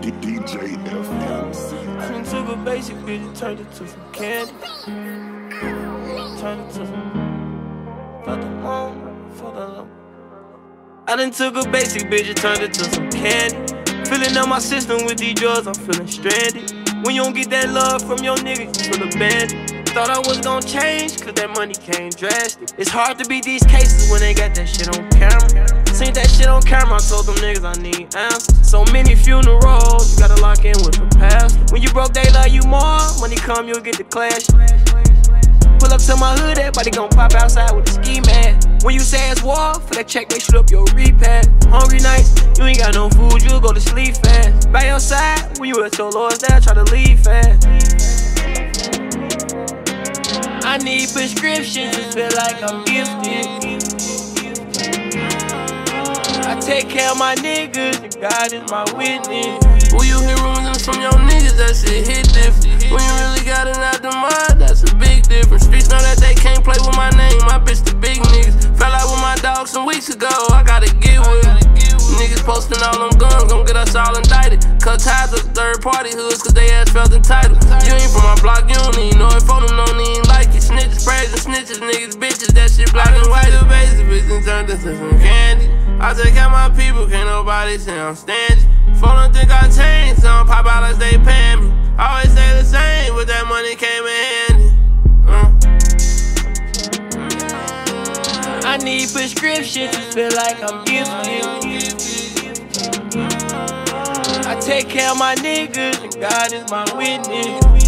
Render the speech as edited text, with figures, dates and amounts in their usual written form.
DJ FMC. I done took a basic bitch and turned it to some candy. Turned it to some for the moon, for the love. I done took a basic bitch and turned it to some candy. Filling up my system with these drugs, I'm feeling stranded. When you don't get that love from your nigga, you feel abandoned. Thought I was gon' change, cause that money came drastic. It's hard to beat these cases when they got that shit on camera. Seen that shit on camera, I told them niggas I need answers. So many funerals, you gotta lock in with the pastor. When you broke, they love you more. Money come, you'll get the clash. Pull up to my hood, everybody gon' pop outside with a ski mask. When you say it's war, for that check, they shoot up your repass. Hungry nights, you ain't got no food, you'll go to sleep fast. By your side, when you at your lord's dad, try to leave fast. I need prescriptions, just feel like I'm gifted. I take care of my niggas, and God is my witness. When you hear rumors from your niggas, that shit hit different. When you really got it out the mud, that's a big difference. Streets know that they can't play with my name, my bitch the big niggas. Fell out with my dog some weeks ago, I gotta get with it. Niggas posting all them guns, gon' get us all indicted. Cut ties with third party hoods, cause they ass felt entitled. You ain't from my block, you don't even know it, for them don't even like it. Snitches, praising snitches, niggas, bitches, that shit black and white. The basic bitch and turned into some candy. I take care of my people, can't nobody say I'm stingy. Folk don't think I changed, so I'm pop out as they pay me. Always say the same, but that money came in handy. I need prescriptions, just feel like I'm gifted. I take care of my niggas, and God is my witness.